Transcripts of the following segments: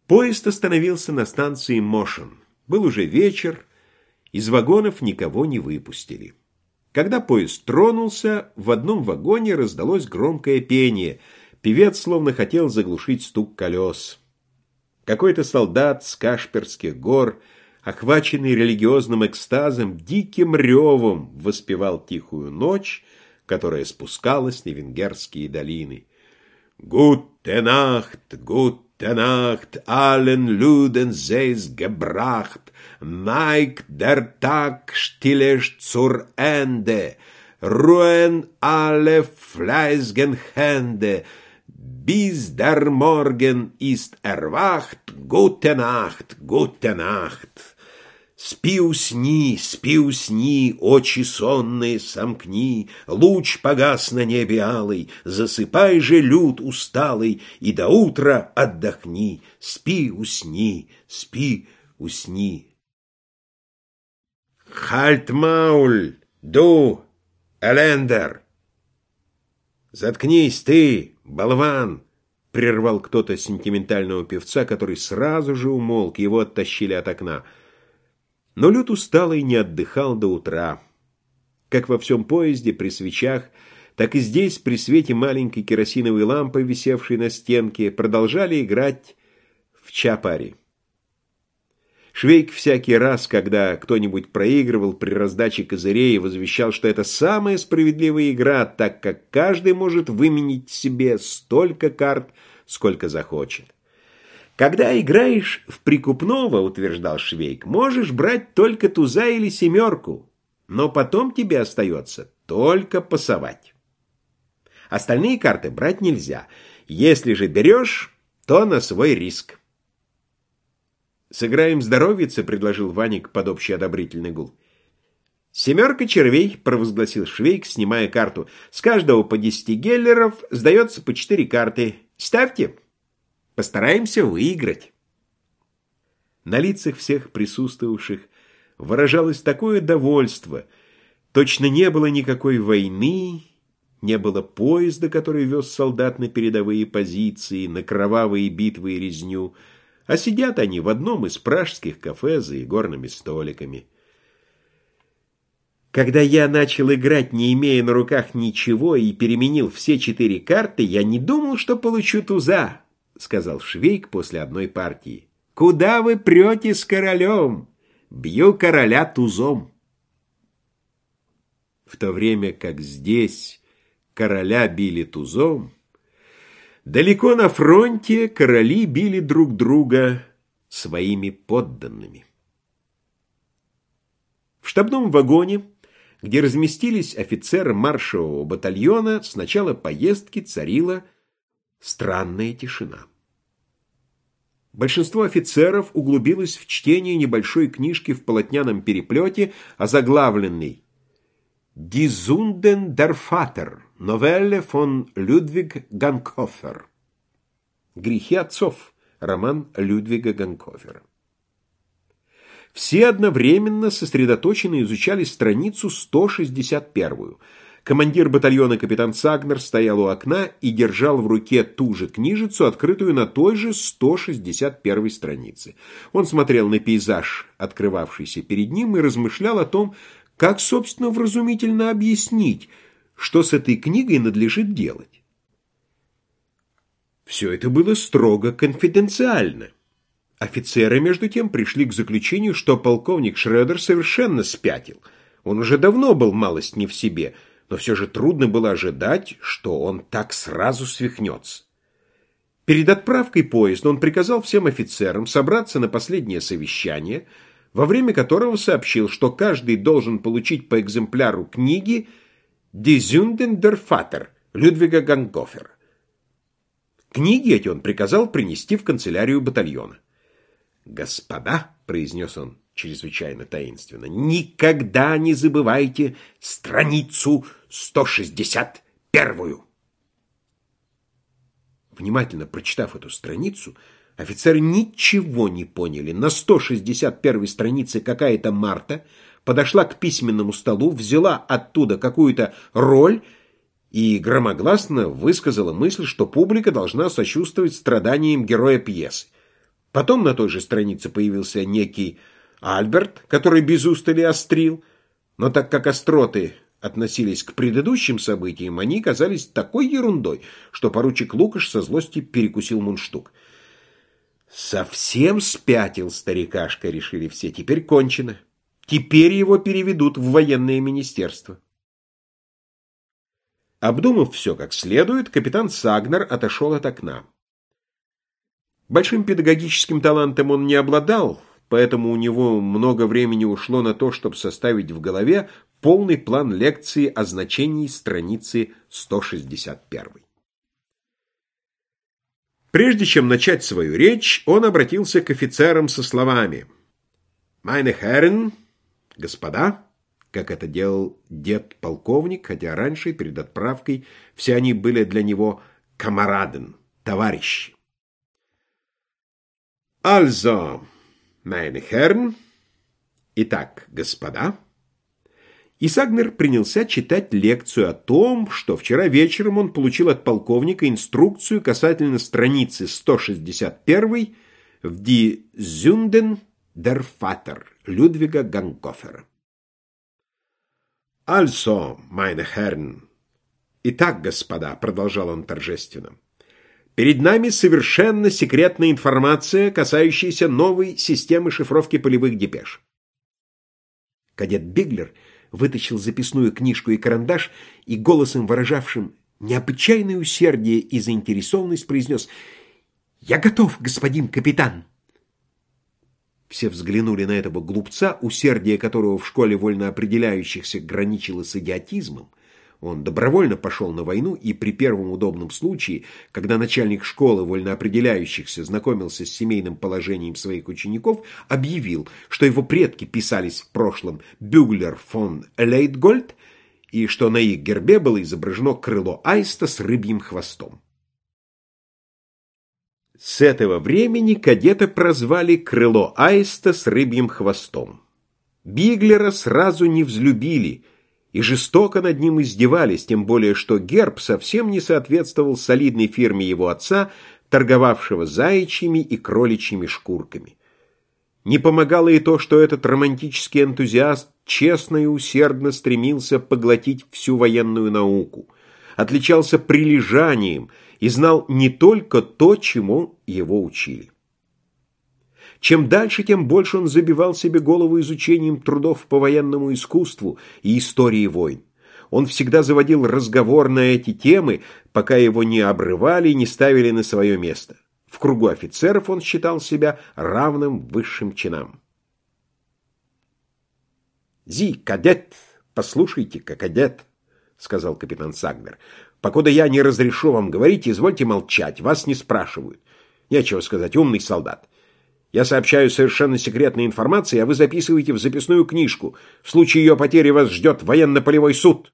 Поезд остановился на станции Мошен. Был уже вечер, из вагонов никого не выпустили. Когда поезд тронулся, в одном вагоне раздалось громкое пение. Певец словно хотел заглушить стук колес. Какой-то солдат с Кашперских гор, охваченный религиозным экстазом, диким ревом воспевал тихую ночь, которая спускалась на венгерские долины. «Gute Nacht, gute Nacht, allen Luden sei's gebracht, neigt der Tag stillest zur Ende, ruhen alle fleißigen Hände, bis der Morgen ist erwacht, gute Nacht, gute Nacht». Спи, усни, очи сонные сомкни, луч погас на небе алый, засыпай же, люд усталый, и до утра отдохни. Спи, усни. Хальт мауль, ду, элендер. Заткнись ты, болван, прервал кто-то сентиментального певца, который сразу же умолк, его оттащили от окна. Но Люд усталый не отдыхал до утра. Как во всем поезде при свечах, так и здесь при свете маленькой керосиновой лампы, висевшей на стенке, продолжали играть в чапари. Швейк всякий раз, когда кто-нибудь проигрывал при раздаче козырей, возвещал, что это самая справедливая игра, так как каждый может выменить себе столько карт, сколько захочет. Когда играешь в прикупного, утверждал Швейк, можешь брать только туза или семерку, но потом тебе остается только пасовать. Остальные карты брать нельзя. Если же берешь, то на свой риск. «Сыграем здоровьице», — предложил Ваник под общий одобрительный гул. «Семерка червей», — провозгласил Швейк, снимая карту. «С каждого по 10 геллеров сдается по 4 карты. Ставьте». Постараемся выиграть. На лицах всех присутствовавших выражалось такое довольство. Точно не было никакой войны, не было поезда, который вез солдат на передовые позиции, на кровавые битвы и резню, а сидят они в одном из пражских кафе за игорными столиками. Когда я начал играть, не имея на руках ничего, и переменил все 4 карты, я не думал, что получу туза, — сказал Швейк после одной партии. «Куда вы прете с королем? Бью короля тузом». В то время как здесь короля били тузом, далеко на фронте короли били друг друга своими подданными. В штабном вагоне, где разместились офицеры маршевого батальона, с начала поездки царила странная тишина. Большинство офицеров углубилось в чтение небольшой книжки в полотняном переплете, озаглавленной «Die Sünden der Vater. Novelle von Людвиг Ганкофер». «Грехи отцов». Роман Людвига Ганкофера. Все одновременно сосредоточенно изучали страницу 161. Командир батальона капитан Цагнер стоял у окна и держал в руке ту же книжицу, открытую на той же 161 странице. Он смотрел на пейзаж, открывавшийся перед ним, и размышлял о том, как, собственно, вразумительно объяснить, что с этой книгой надлежит делать. Все это было строго конфиденциально. Офицеры, между тем, пришли к заключению, что полковник Шрёдер совершенно спятил. Он уже давно был малость не в себе, но все же трудно было ожидать, что он так сразу свихнется. Перед отправкой поезда он приказал всем офицерам собраться на последнее совещание, во время которого сообщил, что каждый должен получить по экземпляру книги «Die Sünden der Vater» Людвига Ганкофера. Книги эти он приказал принести в канцелярию батальона. «Господа», — произнес он чрезвычайно таинственно, — «никогда не забывайте страницу 161». Внимательно прочитав эту страницу, офицеры ничего не поняли. На 161 странице какая-то Марта подошла к письменному столу, взяла оттуда какую-то роль и громогласно высказала мысль, что публика должна сочувствовать страданиям героя пьесы. Потом на той же странице появился некий Альберт, который без устали острил, но так как остроты относились к предыдущим событиям, они казались такой ерундой, что поручик Лукаш со злости перекусил мундштук. «Совсем спятил старикашка», — решили все, — «теперь кончено. Теперь его переведут в военное министерство». Обдумав все как следует, капитан Сагнер отошел от окна. Большим педагогическим талантом он не обладал, поэтому у него много времени ушло на то, чтобы составить в голове полный план лекции о значении страницы 161. Прежде чем начать свою речь, он обратился к офицерам со словами: «Meine Herren, господа», как это делал дед-полковник, хотя раньше, перед отправкой, все они были для него камараден, товарищи. «Also, meine Herren», итак, господа. И Сагнер принялся читать лекцию о том, что вчера вечером он получил от полковника инструкцию касательно страницы 161 в «Die Sünden der Vater» Людвига Гангофера. «Also, meine Herren», итак, господа, продолжал он торжественно, перед нами совершенно секретная информация, касающаяся новой системы шифровки полевых депеш. Кадет Биглер вытащил записную книжку и карандаш и голосом, выражавшим необычайное усердие и заинтересованность, произнес: «Я готов, господин капитан». Все взглянули на этого глупца, усердие которого в школе вольноопределяющихся граничило с идиотизмом. Он добровольно пошел на войну и при первом удобном случае, когда начальник школы вольноопределяющихся знакомился с семейным положением своих учеников, объявил, что его предки писались в прошлом Бюглер фон Лейтгольд и что на их гербе было изображено крыло аиста с рыбьим хвостом. С этого времени кадета прозвали «крыло аиста с рыбьим хвостом». Биглера сразу не взлюбили и жестоко над ним издевались, тем более что герб совсем не соответствовал солидной фирме его отца, торговавшего заячьими и кроличьими шкурками. Не помогало и то, что этот романтический энтузиаст честно и усердно стремился поглотить всю военную науку, отличался прилежанием и знал не только то, чему его учили. Чем дальше, тем больше он забивал себе голову изучением трудов по военному искусству и истории войн. Он всегда заводил разговор на эти темы, пока его не обрывали и не ставили на свое место. В кругу офицеров он считал себя равным высшим чинам. «Зи, кадет, послушайте-ка, кадет», — сказал капитан Сагнер, — «покуда я не разрешу вам говорить, извольте молчать, вас не спрашивают. Нечего сказать, умный солдат. Я сообщаю совершенно секретную информацию, а вы записываете в записную книжку. В случае ее потери вас ждет военно-полевой суд».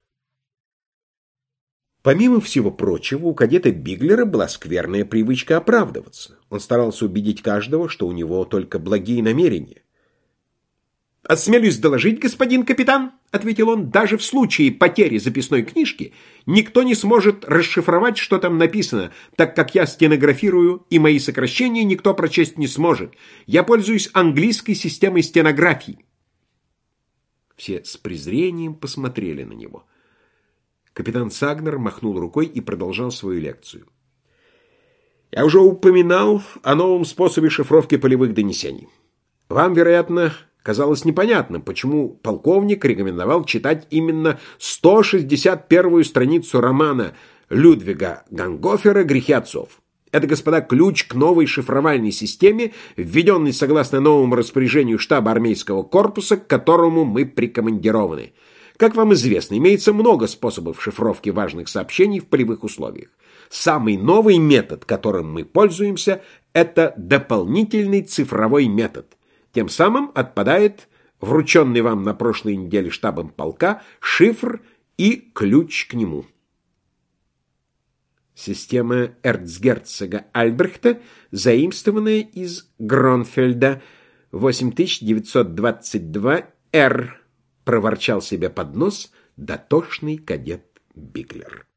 Помимо всего прочего, у кадета Биглера была скверная привычка оправдываться. Он старался убедить каждого, что у него только благие намерения. «Осмелюсь доложить, господин капитан», — ответил он, — «даже в случае потери записной книжки никто не сможет расшифровать, что там написано, так как я стенографирую, и мои сокращения никто прочесть не сможет. Я пользуюсь английской системой стенографии». Все с презрением посмотрели на него. Капитан Сагнер махнул рукой и продолжал свою лекцию. «Я уже упоминал о новом способе шифровки полевых донесений. Вам, вероятно, казалось непонятным, почему полковник рекомендовал читать именно 161-ю страницу романа Людвига Гангофера «Грехи отцов». Это, господа, ключ к новой шифровальной системе, введенной согласно новому распоряжению штаба армейского корпуса, к которому мы прикомандированы. Как вам известно, имеется много способов шифровки важных сообщений в полевых условиях. Самый новый метод, которым мы пользуемся, это дополнительный цифровой метод. Тем самым отпадает врученный вам на прошлой неделе штабом полка шифр и ключ к нему. Система эрцгерцога Альбрехта, заимствованная из Гронфельда 8922-Р, проворчал себе под нос дотошный кадет Биглер.